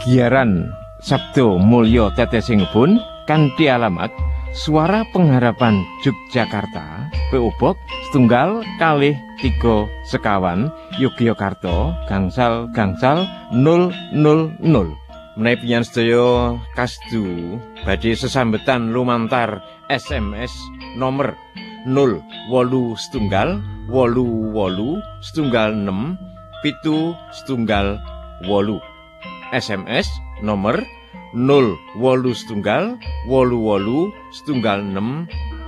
Giaran Sabdo Mulya Tetesing kanthi alamat Suara Pengharapan Yogyakarta, PO Box 1-2-3 Sekawan, Yogyakarta, gangsal 000. Menawi panjenengan sedaya kasdu badhe sesambetan lumantar SMS nomor 081 88 86 778. SMS nomor 081 88 86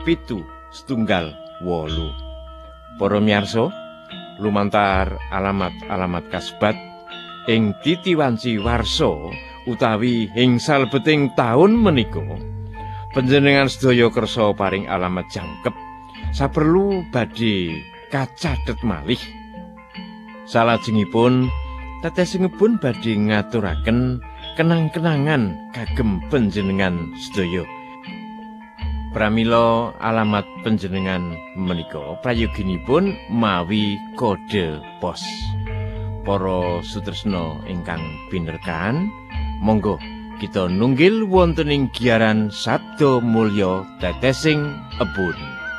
778. Para miyarsa, lumantar alamat kasebat ing titiwanci warsa utawi ing salebeting taun menika, panjenengan sedaya kersa paring alamat jangkep saperlu badhe kacathet malih. Salajengipun tetesingipun badhe ngaturaken kenang-kenangan kagem panjenengan sedaya. Pramila alamat panjenengan menika prayoginipun mawi kode pos. Para sutresna ingkang pinerkahan, monggo kita nunggil wonten ing giaran Sabda Mulya Tetesing Embun.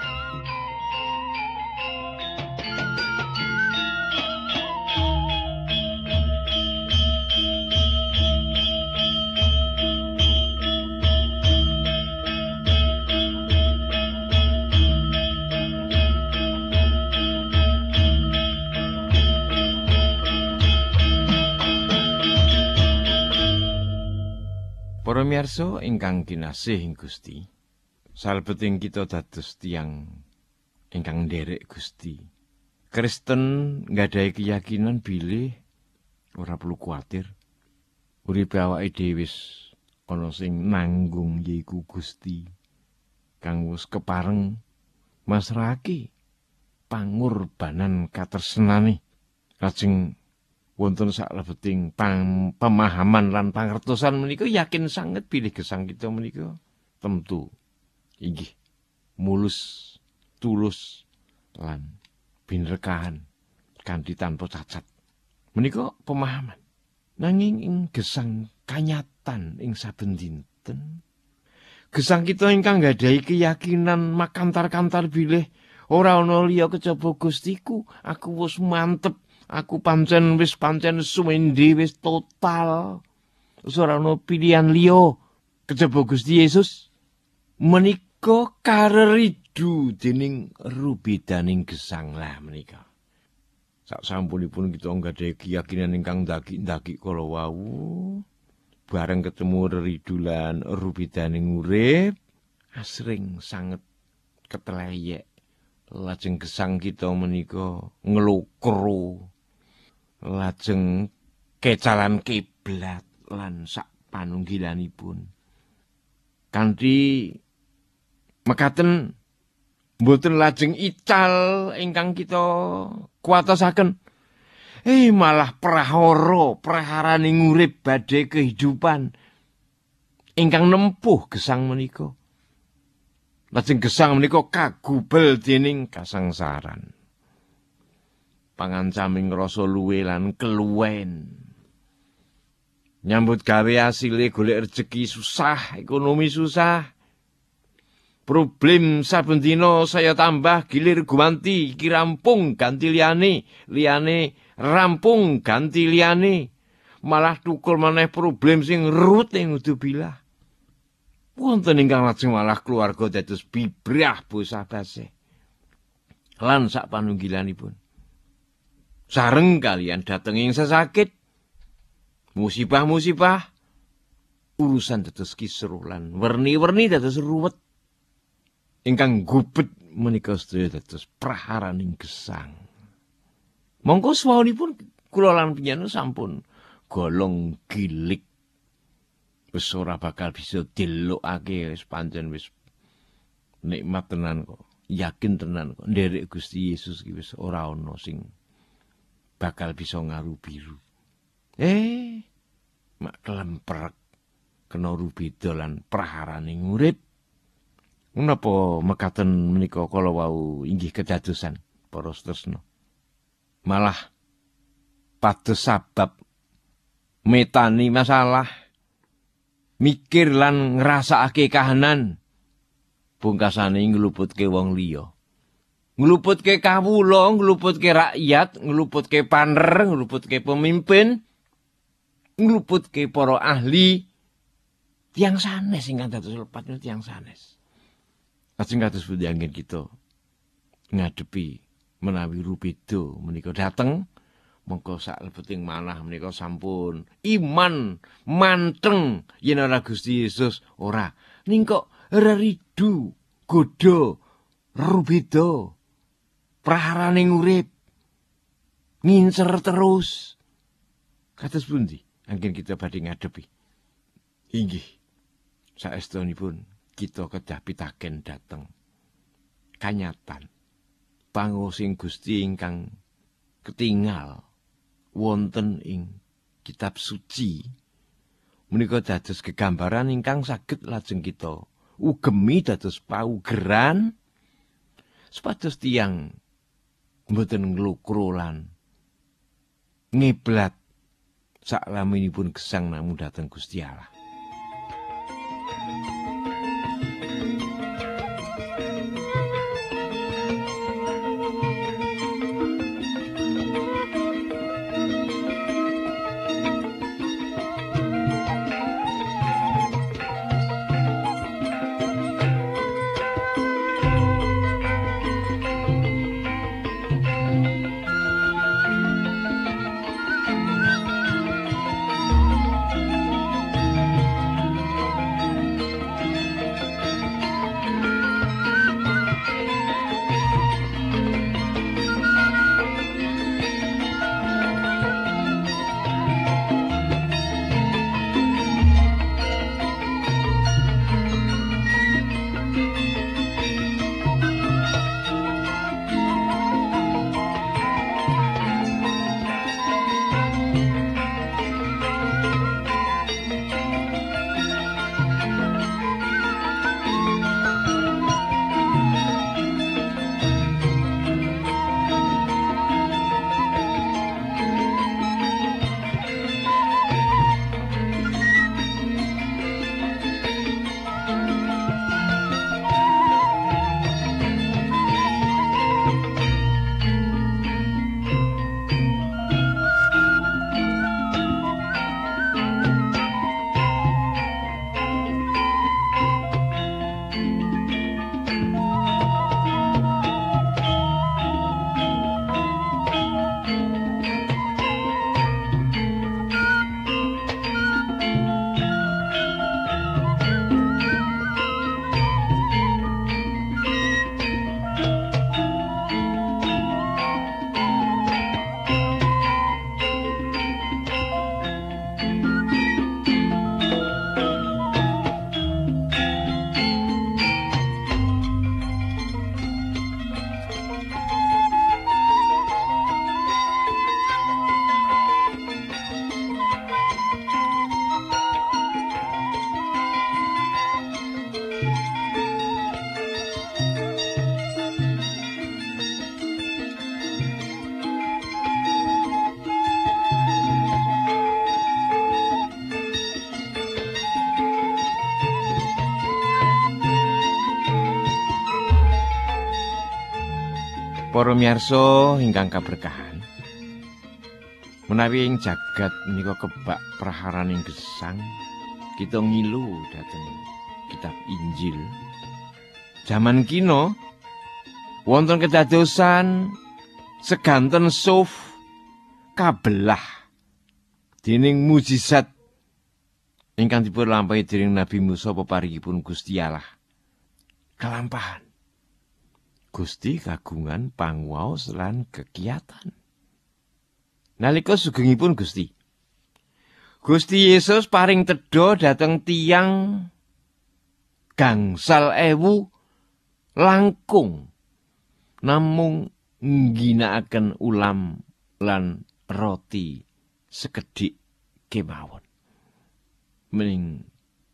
Para miyarsa ingkang kinasih ing Gusti, salebeting kita dados tiyang ingkang nderek Gusti. Kristen nggadahi keyakinan bilih ora perlu kuwatir. Uripe awake dhewe wis ana sing nanggung yaiku Gusti. Kang wis kepareng masrahake pangorbanan katresnane lajeng wonten saklebeting pemahaman lan pangertosan menika yakin sanget bilih gesang kita menika temtu inggih mulus, tulus lan binerkahan kanthi tanpa cacat. Menika pemahaman. Nanging ing gesang kanyatan ing saben dinten, gesang kita ingkang nggadahi keyakinan makantar-kantar bilih ora ana liya kejaba Gustiku, aku wis mantep. Aku pancen suwende wis total. Wis ora ana pilihan liya kejaba Gusti Yesus. Menika kareridu dening rubidaning gesang lah menika. Sak sampunipun kita nggadahi keyakinan ingkang ndaki-ndaki kala wau, bareng ketemu reridu lan rubidaning urip, asring sanget keteleyek. Lajeng gesang kita menika nglokro. Lajeng kecalan kiblat lan sak panunggilanipun. Kanthi mekaten mboten lajeng ical ingkang kita kuwatosaken. Malah praharaning urip badhe kehidupan ingkang nempuh gesang menika. Lajeng gesang menika kagubel dening kasangsaran. Pangancaming rasa luwe lan keluwen. Nyambut gawe asile golek rejeki susah, ekonomi susah. Problem saben dina saya tambah gilir gumanti, iki rampung ganti liyane rampung ganti liyane. Malah tukul maneh problem sing ruwet ing udubilah. Wonten ingkang lajeng malah keluarga dados bibrah bosah base. Lan sak panunggilanipun. Sareng kalian datenging sesakit, musibah-musibah, urusan dados kisruh lan werni-werni dados ruwet. Ingkang gubet menika sedaya dados praharaning gesang. Monggo swahunipun kula lan panjenengan sampun golong gilik. Wis ora bakal bisa dilokake wis pancen wis nikmat tenan kok. Yakin tenan kok nderek Gusti Yesus ki wis ora ana sing bakal bisa ngaru biru. Mak kelemprek kena rubeda lan praharaning urip. Menapa mekaten menika kala wau inggih kedadosan para tresna. Malah pados sabab metani masalah, mikir lan ngrasakake kahanan, pungkasane ngluputke wong liya. Ngluputke kawula, ngluputke rakyat, ngluputke paner, ngluputke pemimpin, ngluputke para ahli, tiyang sanes ingkang dados lepat tiyang sanes. Lajeng kados pundi anggen kita ngadepi menawi rupeda menika dateng, mongko sak lebeting manah menika sampun iman manteng yen ora Gusti Yesus ora. Ning kok reridu godha rupeda praharaning urip ngincer terus. Kados pundi anggen kita badhe ngadepi? Inggih, saestunipun kita kedah pitaken dateng kanyatan pangosing Gusti ingkang ketingal wonten ing kitab suci. Menika dados gegambaran ingkang saged lajeng kita ugemi dados paugeran supados tiyang mboten nglukro lan ngiblat saklaminipun gesang namung dhateng Gusti Allah. Para miyarsa ingkang kaberkahan, menawi ing jagat menika kebak praharaning gesang, kita ngilu dhateng kitab Injil. Jaman kina wonten kedadosan seganten suf kabelah dening mujizat ingkang dipun lampahi dening Nabi Musa peparingipun Gusti Allah. Kalampahan Gusti kagungan pangwaos lan kegiatan. Nalika sugengipun Gusti Yesus paring tedha dhateng tiyang gangsal ewu langkung namung ngginakaken ulam lan roti sekedhik kemawon. Mening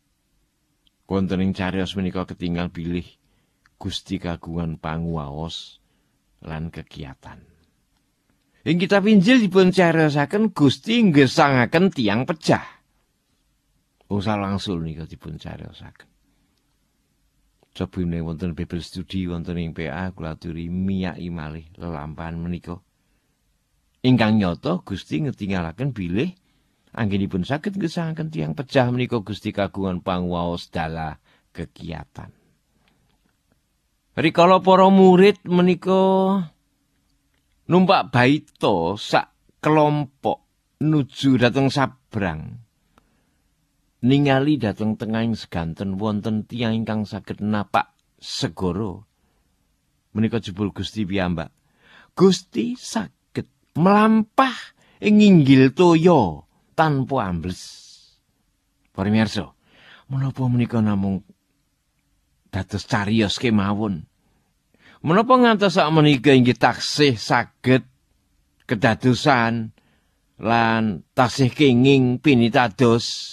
wonten ing cariyos menika ketinggal bilih Gusti kagungan panguwaos lan kegiatan. Ing kitab Injil dipun cariyosaken Gusti nggesangaken tiyang pejah. Usah langsung nika dipun cariyosaken. Coba wonten Bible Study wonten ing PA kula aturi miyaki malih lelampahan menika. Ingkang nyata Gusti ngetingalaken bilih anggenipun saged nggesangaken tiyang pejah menika Gusti kagungan panguwaos dala kegiatan. Rikala para murid menika numpak baita sak kelompok nuju dhateng sabrang. Ningali dhateng tengahing seganten wonten tiyang ingkang saged napak segara. Menika jebul Gusti piyambak. Gusti saged melampah ing inggil toya tanpa ambles. Para mirsa, menapa menika namung dados cariyos kemawon. Menapa ngantos sakmenika inggih taksih saged kedadosan lan taksih kenging pinitados.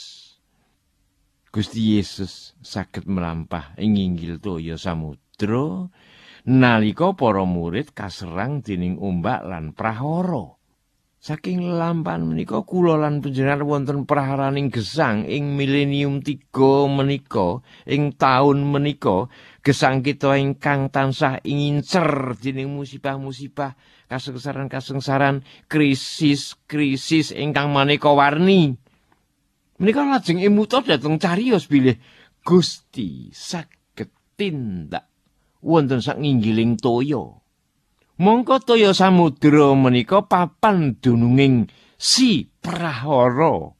Gusti Yesus saged melampah ing inggil toya samudra nalika para murid kaserang dening ombak lan prahara. Saking lelampahan menika kula lan panjenengan wonten praharaning gesang ing milenium 3 menika ing taun menika gesang kita ingkang tansah ingincer dening musibah-musibah, kasengsaran-kasengsaran, krisis-krisis ingkang maneka warni. Menika lajeng emuta dhateng cariyos bilih Gusti saged tindak wonten sak nginggiling toya. Mongko toya samudra menika papan dununging si prahara.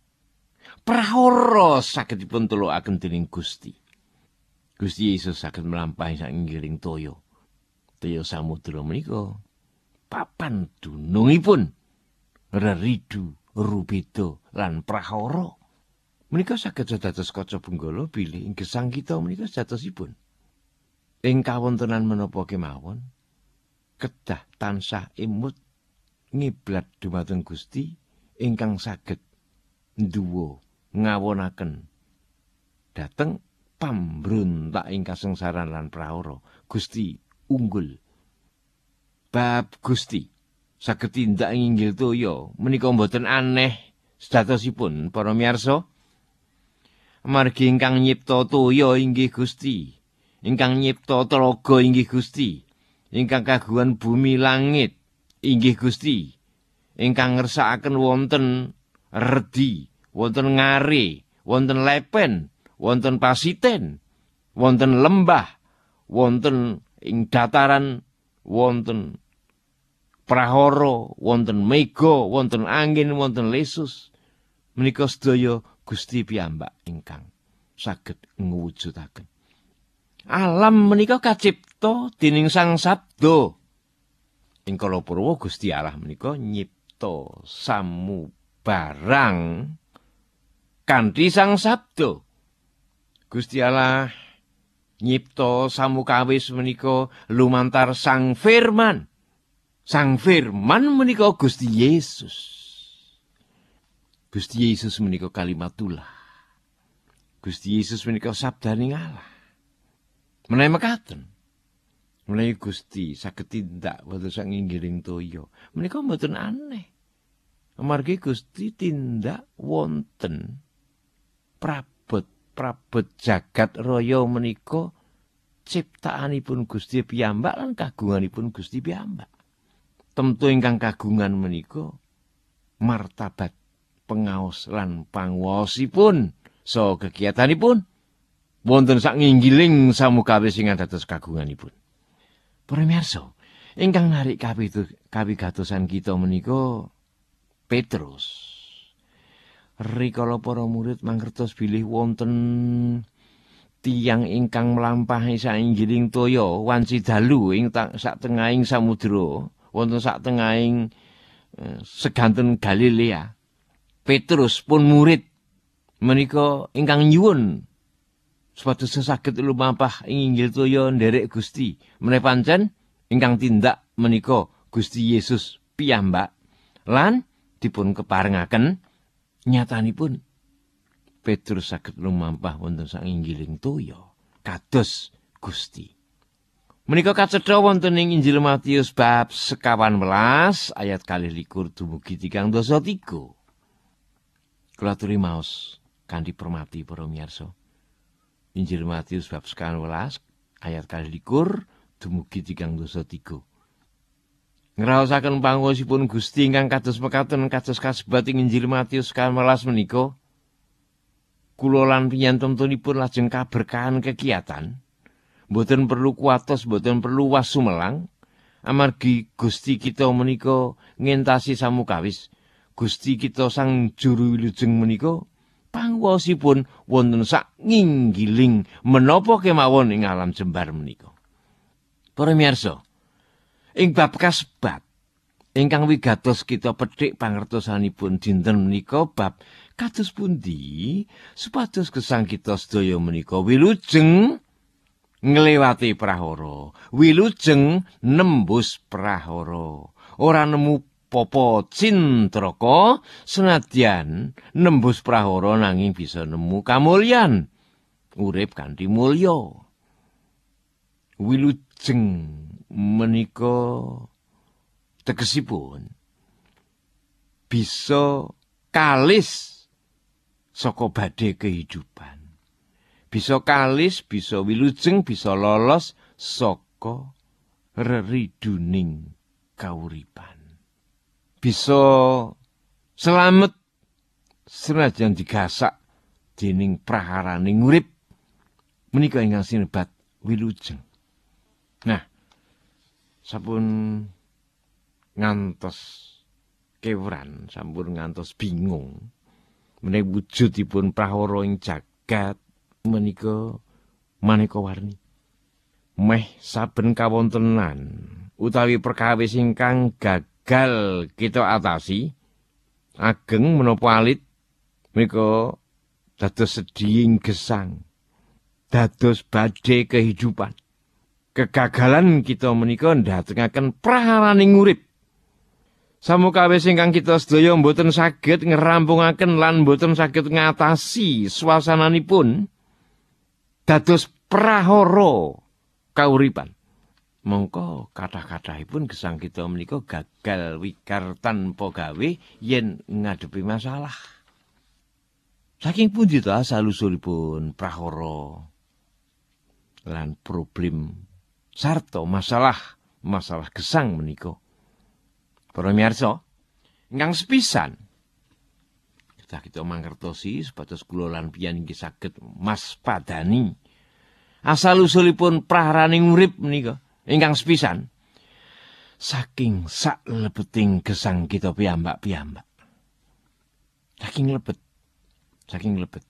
Prahara saged dipun telukaken dening Gusti. Gusti Yesus saged melampahi sak nginggiling toya. Toya samudra menika papan dunungipun reridu, rubeda lan prahara. Menika saged dados kaca benggala bilih ing gesang kita menika jatosipun. Ing kawontenan menapa kemawon, kedah tansah imut ngiblat dumateng Gusti ingkang saged nduwa ngawonaken dhateng pambrontak ing kasengsaran lan prahara. Gusti unggul. Bab Gusti saged tindak ing inggil toya menika mboten aneh sedhatosipun para miyarsa. Amargi ingkang nyipta toya inggih Gusti, ingkang nyipta tlaga inggih Gusti, ingkang kagungan bumi langit inggih Gusti, ingkang ngersakaken wonten redi, wonten ngare, wonten lepen, wonten pasiten, wonten lembah, wonten ing dataran, wonten prahara, wonten mega, wonten angin, wonten lesus. Menika sedaya Gusti piyambak ingkang saged ngwujudaken. Alam menika kacipta dening Sang Sabda. Ing kala purwa Gusti Allah menika nyipta samubarang kanthi Sang Sabda. Gusti Allah nyipta samukawis menika lumantar Sang Firman. Sang Firman menika Gusti Yesus. Gusti Yesus menika kalimatullah. Gusti Yesus menika sabdaning Allah. Menawi mekaten, menawi Gusti saged tindak wonten sak nginggiling toya, menika mboten aneh. Amargi Gusti tindak wonten prabot jagat raya menika ciptaanipun Gusti piyambak lan kagunganipun Gusti piyambak. Temtu ingkang kagungan menika martabat pengaos lan panguwaosipun so kegiatanipun wonten sak nginggiling samukawis sing dados kagunganipun. Para miyarsa, ingkang narik kawigatosan kita menika Petrus. Rikala para murid mangertos bilih wonten tiyang ingkang mlampahi sainggiling toya wanci dalu ing sak tengahing samudra, wonten sak tengahing seganten Galilea. Petrus pun murid menika ingkang nyuwun supados saged lumampah ing inggil toya nderek Gusti. Menawi pancen ingkang tindak menika Gusti Yesus piyambak lan dipun keparengaken nyatanipun Petrus saged lumampah wonten sak inggiling toya kados Gusti. Menika kacetha wonten ing Injil Matius bab 11 ayat 21 dumugi 3. Kula aturi maos kanthi permati para miyarsa. Injil Matius bab 11 ayat 21 dumugi 3. Ngraosaken panguwasipun Gusti ingkang kados mekaten kados kasebat ing Injil Matius 11 menika. Kula lan pinyantunipun lajeng kaberkahan kegiatan. Mboten perlu kuatos, mboten perlu wasumelang. Amargi Gusti kita menika ngentasi samukawis. Gusti kita Sang Juru Wilujeng menika panguwasipun wonten sak nginggiling menapa kemawon ing alam jembar menika. Para miyarsa, ing bab kasebat ingkang wigatos kita petik pangertosanipun dinten menika bab kados pundi supados gesang kita sedaya menika wilujeng nglewati prahara, wilujeng nembus prahara. Ora nemu popo cintraka senadyan nembus prahara nanging bisa nemu kamulyan. Urip kanthi mulya. Wilujeng menika tegesipun bisa kalis saka badhe kehidupan. Bisa kalis, bisa wilujeng, bisa lolos saka reriduning kauripan. Bisa selamet senajan digasak dening praharaning urip menika ingkang sinebat wilujeng. Nah, sampun ngantos keweran, sampun ngantos bingung menawi wujudipun prahara ing jagat menika maneka warni. Meh saben kawontenan utawi perkawis ingkang gagal kita atasi, ageng menapa alit menika dados sedhing gesang, dados badhe kehidupan. Kegagalan kita menika ndatengaken praharaning urip. Samukawis ingkang kita sedaya mboten saged ngerampungaken lan mboten saged ngatasi swasananipun dados prahara kauripan. Mongko kathah-kathahipun gesang kita menika gagal wigar tanpa gawe yen ngadepi masalah. Saking pundi to asal-usulipun prahara lan problem sarta masalah gesang menika? Para miyarsa, ingkang sepisan kita mangertosi supados kula lan piyan inggih saged maspadani asal-usulipun praharaning urip menika ingkang sepisan saking saklebeting gesang kita piyambak-piyambak. Saking lebet.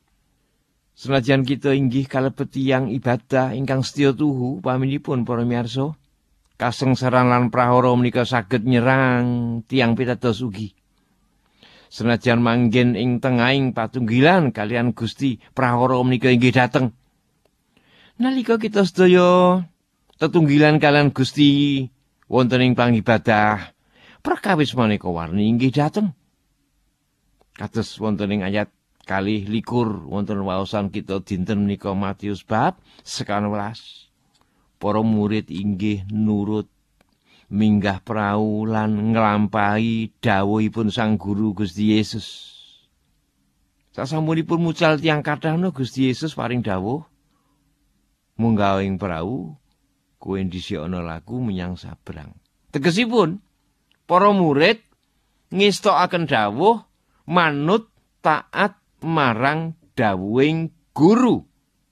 Senajan kita inggih kalebet tiyang ibadah ingkang setya tuhu paminipun para miyarsa, kasengsaran lan prahara menika saged nyerang tiyang pitados ugi. Senajan manggen ing tengahing patunggilan kalian Gusti, prahara menika inggih dateng. Nalika kita sedaya tetunggilan kalian Gusti wonten ing pangibadah, perkawis maneka warni inggih dateng. Kados wonten ing ayat 21 wonten waosan kita dinten menika Matius bab 11. Para murid inggih nurut minggah prau lan nglampahi dawuhipun Sang Guru Gusti Yesus. Sasampunipun mucal tiyang kathah Gusti Yesus paring dawuh, munggah ing prau, kowe dhisikna laku menyang sabrang. Tegesipun para murid ngestokaken dawuh manut taat marang dawuhing guru.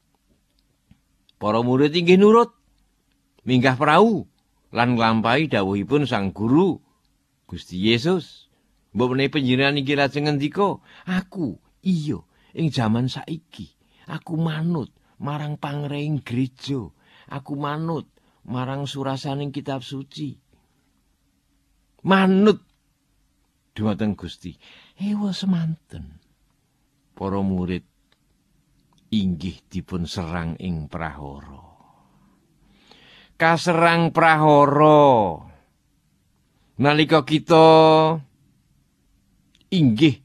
Para murid inggih nurut minggah prau lan nglampahi dawuhipun Sang Guru Gusti Yesus. Mbok menawi panjenengan iki lajeng ngendika, aku iya ing jaman saiki aku manut marang pangrehing gereja, aku manut marang surasaning kitab suci. Manut dhumateng Gusti. Ewa semanten para murid inggih dipun serang ing prahara. Kaserang prahara nalika kita inggih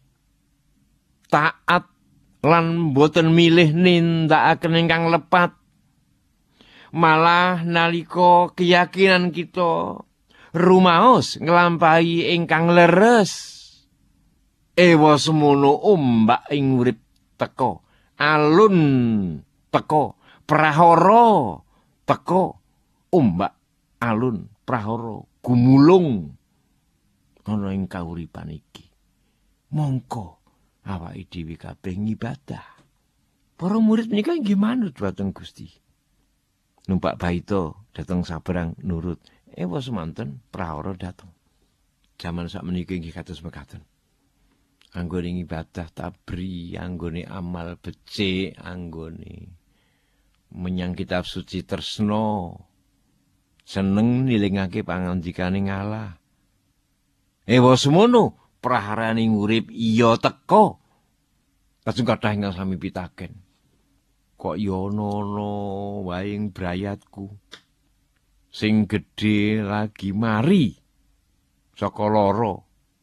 taat lan boten milih nindakaken ingkang lepat, malah nalika keyakinan kita rumaos nglampahi ingkang leres. Ewa semono ombak ing urip teka, alun teka, prahara teka, ombak alun prahara gumulung ana ing kauripan iki. Mongko awake dhewe kabeh ngibadah. Para murid menika inggih manut dhateng Gusti. Numpak baita dhateng sabrang nurut. Ewa semanten prahara dhateng. Jaman sakmenika inggih kados mekaten. Anggone ibadah tabri, anggone amal becik, anggone menyang kitab suci tresna, seneng nilingake pangandikaning Allah. Ewa semono praharaning urip iya teka. Lajeng kathah ingkang sami pitaken. Kok ya ana wae ing brayatku. Sing gedhe lagi mari saka lara.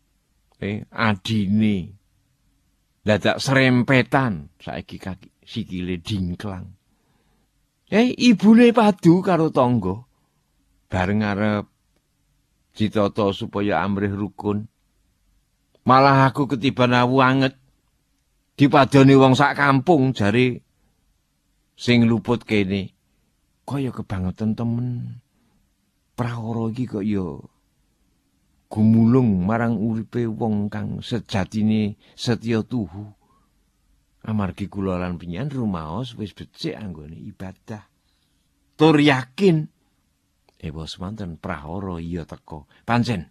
Adine dadak serempetan saiki kaki sikile dingklang. Ibune padu karo tangga bareng arep ditata supaya amrih rukun. Malah aku ketiban awu anget dipadoni wong sak kampung jare sing luput kene. Kaya kebangetan temen. Prahara iki kok ya gumulung marang uripe wong kang sejatine setya tuhu. Amargi kula lan panjenengan rumaos wis becik anggone ibadah. Tur yakin ewa semanten prahara iya teka. Pancen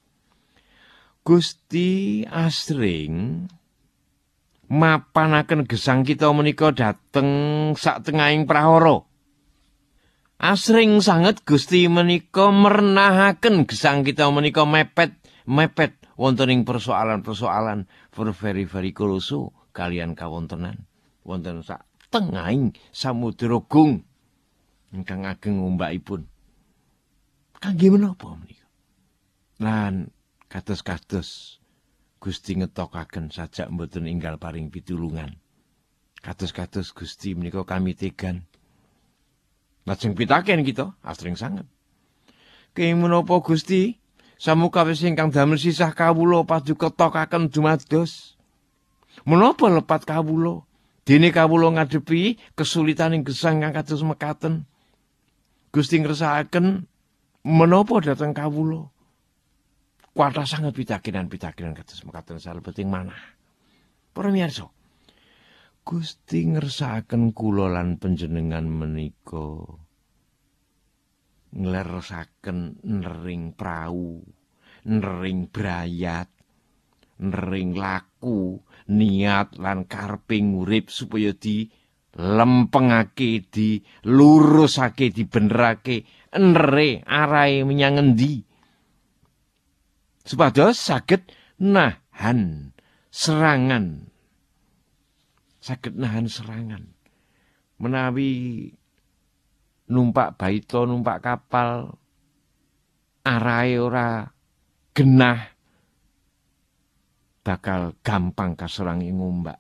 Gusti asring mapanaken gesang kita menika dhateng satengahing prahara. Asring sanget Gusti menika merenahaken gesang kita menika mepet wonten ing persoalan-persoalan very koloso kalian kawontenan wonten sak tengahing samudra gung ingkang ageng ombakipun. Kangge menapa menika? Lan kados-kados Gusti ngetokaken sajak mboten enggal paring pitulungan. Kados-kados Gusti menika kami tegan. Lajeng pitaken kita asring sanget. Kenging menapa Gusti samukawis ingkang damel sisah kawula paduka tokaken dumados. Menapa lepat kawula dene kawula ngadepi kesulitaning gesang kang kados mekaten. Gusti ngersakaken menapa dhateng kawula. Kuatah sanget pitakenan-pitakenan kados mekaten salebeting manah. Para miyarsa, Gusti ngersakaken kula lan panjenengan menika ngleresaken nering prau, nering brayat, nering laku, niat lan kareping urip supaya dilempengake, dilurusake, dibenerake, enere arahe menyang endi. Supados saged nahan serangan. Saged nahan serangan. Menawi numpak baita, numpak kapal, arahe ora genah, bakal gampang kaserang ing ombak.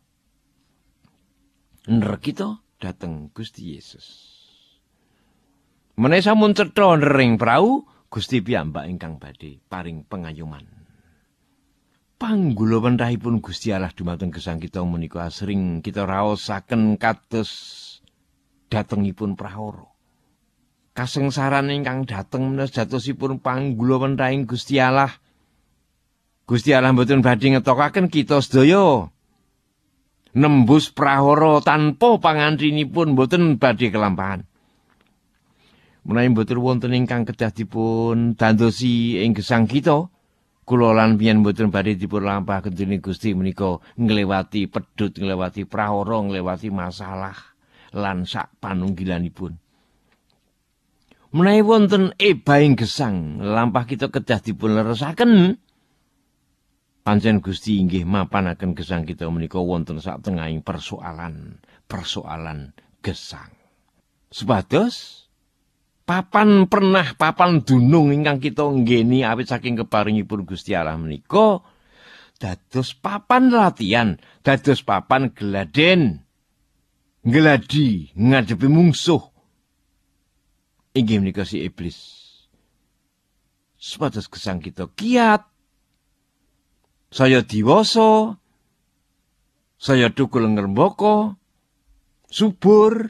Ner kita dateng Gusti Yesus. Menawi sampun cetha nering prau, Gusti piyambak ingkang badhe paring pengayuman. Panggula wenthahipun Gusti Allah dumateng gesang kita menika asring kita raosaken kados datengipun prahara. Kasengsaran ingkang dateng menawi jatosipun panggula wenthahing Gusti Allah. Gusti Allah mboten badhe ngetokaken kita sedaya nembus prahara tanpa pangantrinipun mboten badhe kelampahan. Menawi mboten wonten ingkang kedah dipun dandosi ing gesang kita, kula lan biyen mboten badhe dipun lampahaken dening Gusti menika nglewati pedhut, nglewati prahara, nglewati masalah lan sak panunggilanipun. Menawi wonten ebaing gesang lampah kita kedah dipun leresaken, pancen Gusti inggih mapanaken gesang kita menika wonten sak tengahing persoalan gesang. Supados papan dunung ingkang kita nggeni awit saking keparingipun Gusti Allah menika dados papan latihan, dados papan geladen, ngladi ngadepi mungsuh. inggih menika si iblis. Supados gesang kita kiat, saya diwasa, saya tukul ngrembaka, subur.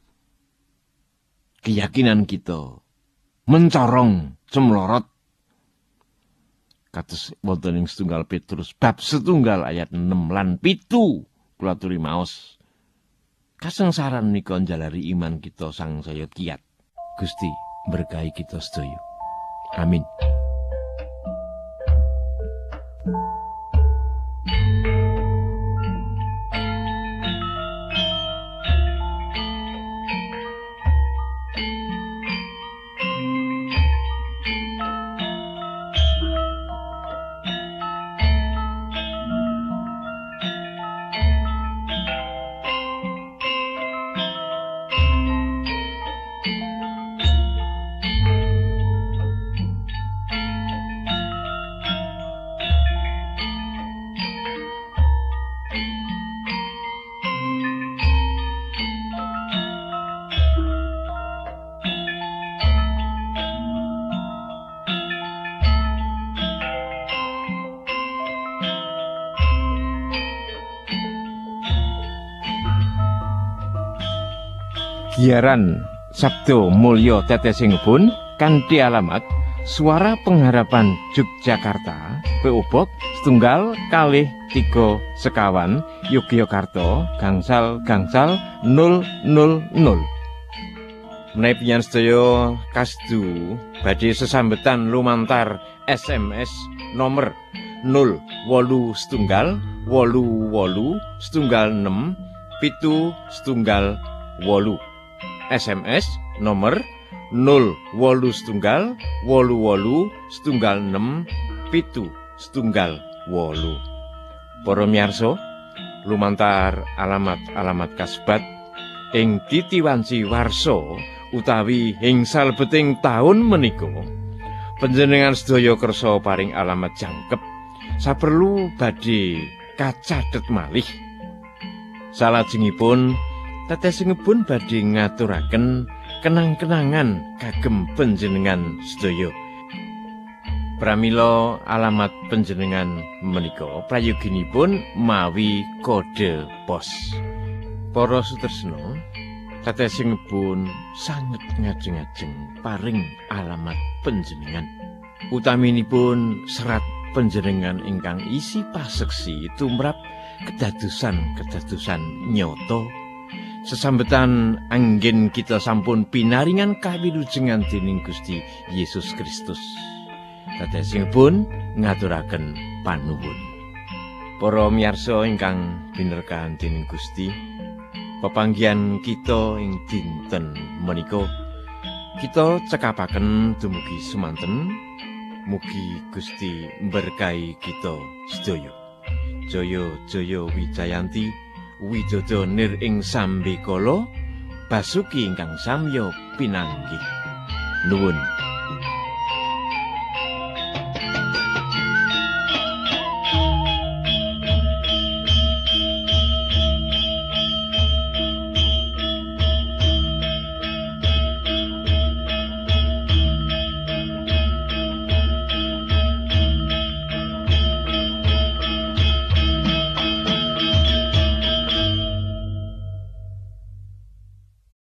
Keyakinan kita mencorong cemlorot. Kados wonten ing setunggal Petrus bab 1 ayat 6 lan 7 kula aturi maos. Kasengsaran menika njalari iman kita sangsaya kiat. Gusti berkahi kita sedaya. Amin. Giaran Sabdo Mulya Tetesingipun kanthi alamat Suara Pengharapan Yogyakarta, P.O. Box 1-2-3 Sekawan, Yogyakarta, gangsal 000. Menawi panjenengan sedaya kasdu badhe sesambetan lumantar SMS nomor 081 88 88 778. SMS nomor 081 88 88 778. Para miyarsa, lumantar alamat kasebat ing titiwanci warsa utawi ing salebeting taun menika, panjenengan sedaya kersa paring alamat jangkep saperlu badhe kacathet malih. Salajengipun tetesingipun badhe ngaturaken kenang-kenangan kagem panjenengan sedaya. Pramila alamat panjenengan menika prayoginipun mawi kode pos. Para sutresna, tetesingipun sanget ngajeng-ajeng paring alamat panjenengan. Utaminipun serat panjenengan ingkang isi paseksi tumrap kedadosan nyata. Sesambetan anggen kita sampun pinaringan kawilujengan dening Gusti Yesus Kristus. Tetesingipun ngaturaken panuwun. Para miyarsa ingkang binerkahan dening Gusti, pepanggihan kita ing dinten menika kita cekapaken dumugi semanten. Mugi Gusti berkahi kita sedaya. Jaya jaya Wijayanti, Widodo nir ing sambikala, Basuki ingkang samya pinanggih. Nuwun.